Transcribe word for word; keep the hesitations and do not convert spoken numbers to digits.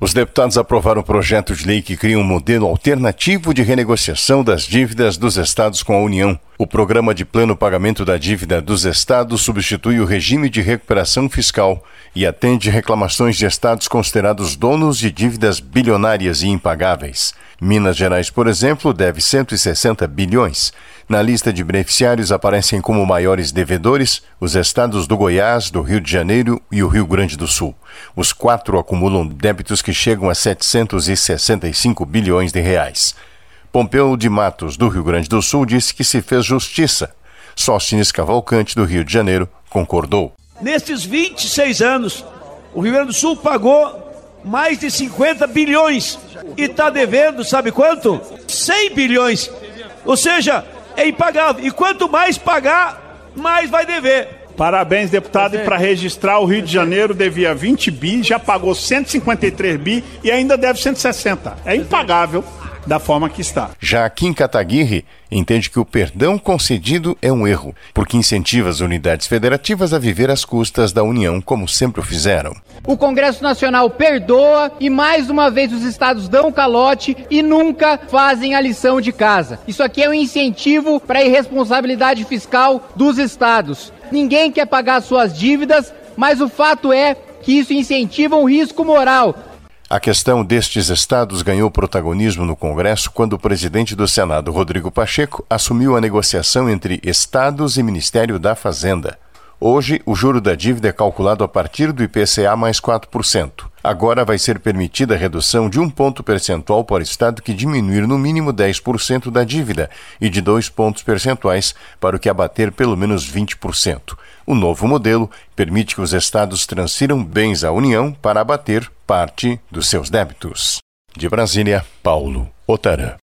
Os deputados aprovaram um projeto de lei que cria um modelo alternativo de renegociação das dívidas dos estados com a União. O Programa de Plano Pagamento da Dívida dos Estados substitui o regime de recuperação fiscal e atende reclamações de estados considerados donos de dívidas bilionárias e impagáveis. Minas Gerais, por exemplo, deve cento e sessenta bilhões. Na lista de beneficiários aparecem como maiores devedores os estados do Goiás, do Rio de Janeiro e o Rio Grande do Sul. Os quatro acumulam débitos que chegam a setecentos e sessenta e cinco bilhões de reais. Pompeu de Matos, do Rio Grande do Sul, disse que se fez justiça. Sóstenes Cavalcante, do Rio de Janeiro, concordou. Nestes vinte e seis anos, o Rio Grande do Sul pagou mais de cinquenta bilhões e está devendo, sabe quanto? cem bilhões. Ou seja, é impagável. E quanto mais pagar, mais vai dever. Parabéns, deputado. E para registrar, o Rio de Janeiro devia vinte bi, já pagou cento e cinquenta e três bi e ainda deve cento e sessenta. É impagável da forma que está. Já Kim Kataguiri entende que o perdão concedido é um erro, porque incentiva as unidades federativas a viver às custas da União, como sempre o fizeram. O Congresso Nacional perdoa e mais uma vez os estados dão calote e nunca fazem a lição de casa. Isso aqui é um incentivo para a irresponsabilidade fiscal dos estados. Ninguém quer pagar suas dívidas, mas o fato é que isso incentiva um risco moral. A questão destes estados ganhou protagonismo no Congresso quando o presidente do Senado, Rodrigo Pacheco, assumiu a negociação entre estados e Ministério da Fazenda. Hoje, o juro da dívida é calculado a partir do I P C A mais quatro por cento. Agora vai ser permitida a redução de um ponto percentual para o estado que diminuir no mínimo dez por cento da dívida e de dois pontos percentuais para o que abater pelo menos vinte por cento. O novo modelo permite que os estados transfiram bens à União para abater parte dos seus débitos. De Brasília, Paulo Otarã.